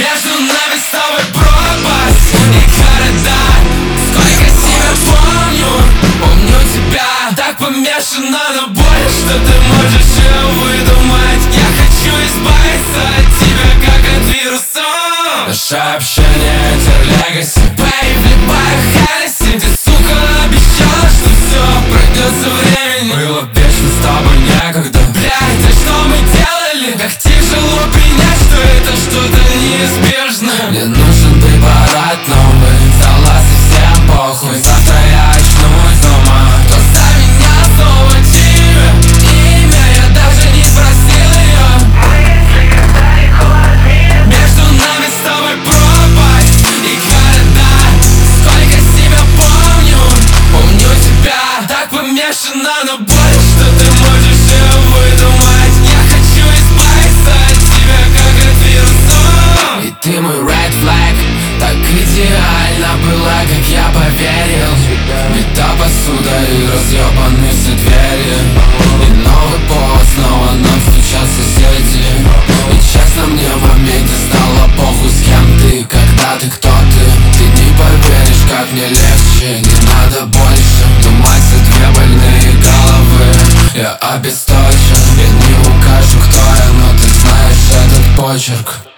Между нами с тобой пропасть и города. Сколько себя помню тебя. Так помешана на боли, что ты можешь ее выдумать. Я хочу избавиться от тебя, как от вируса. Наше общение — это легаси. Бэй, влипаю Хеннесси. Ты, сука, обещала, что все пройдет со временем. Было вечно с тобой некогда. Блядь, да что мы делали? Как тяжело принять, что это что-то неизбежное. Мне нужен препарат новый. Стало совсем похуй. Завтра я очнусь дома. Просто меня снова тебе имя. Я даже не просил ее. Между нами с тобой пропасть и города. Сколько себя помню тебя. Так помешана на боли, что ты можешь ее выдумать. Я хочу избавиться от тебя, как от вируса. И ты мой red flag. Так идеально было, как я поверил. Бита посуда и разъебаны все двери. И новый пост, снова нам стучат соседи. И честно, мне в моменте стало похуй, с кем ты, когда ты, кто ты. Ты не поверишь, как мне легче. Не надо больше думать за две больные головы. Я обесточен, я не укажу, кто я, но ты знаешь этот почерк.